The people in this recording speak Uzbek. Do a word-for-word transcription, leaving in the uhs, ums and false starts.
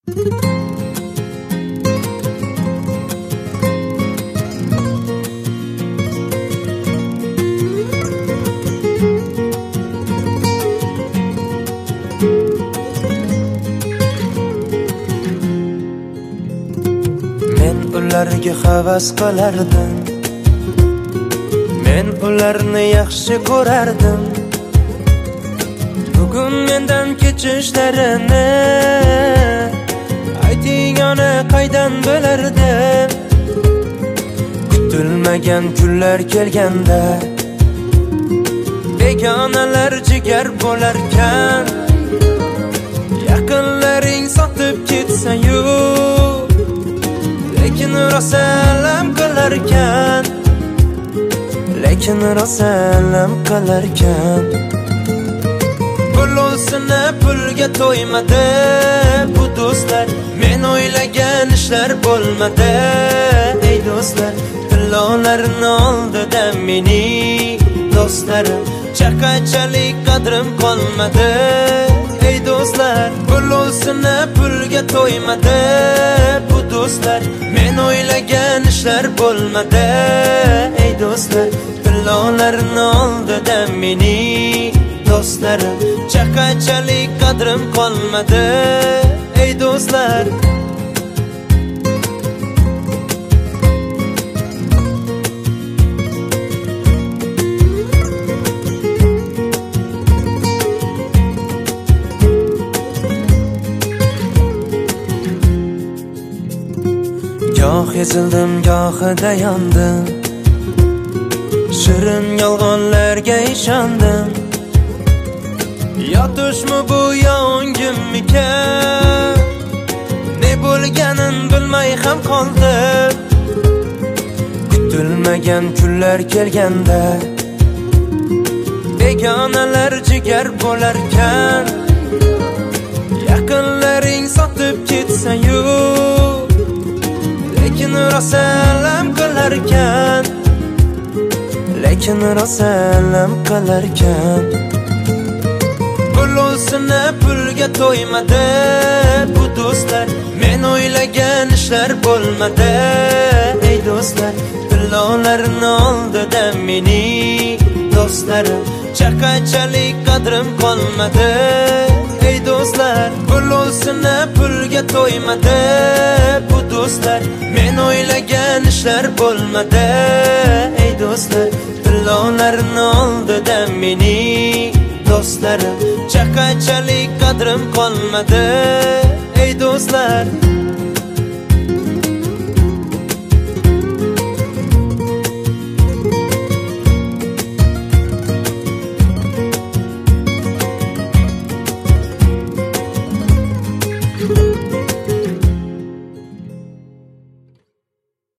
Men ularga havas qilardim, men ularni yaxshi ko'rardim. Bugun mendan kechishlarini ayting, ona qaydan bilardim. Kutilmagan kunlar kelganda begonalar jigar bo'larkan, yaqinlaring sotib ketsa-yu, lekin rosa alam qilarkan, lekin rosa alam qilarkan. Pulosini pulga to'ymadi bu do'stlar, men o'ylagan ishlar bo'lmadi. Ey do'stlar, tillolarni oldida mening do'stlarim, chaqachalik qadrim qolmadi. Ey do'stlar, pulosini pulga to'ymadi bu do'stlar, men o'ylagan ishlar bo'lmadi. Ey do'stlar, tillolarni oldida mening do'stlarim, chaqachalik qadrim qolmadi. Ey do'stlar, goh ezildim, gohida yondim, shirin yolg'onlarga ishondim. Yotishmi bu yo o'ngimmikan, ne bo'lganin bilmay ham qoldim. Kutilmagan kunlar kelganda begonalar jigar bo'larkan, yaqinlaring sotib ketsa-yu, lekin rosa alam qilarkan, lekin rosa alam qilarkan. Pulosini pulga to'ymadi bu do'stlar, men o'ylagan ishlar bo'lmadi. Ey do'stlar, tillolarni oldida mening do'stlarim, chaqachalik qadrim qolmadi. Ey do'stlar, pulosini pulga to'ymadi bu do'stlar, men o'ylagan ishlar bo'lmadi. Ey do'stlar, tillolarni oldida mening do'stlarim, chaqachalik qadrim qolmadi.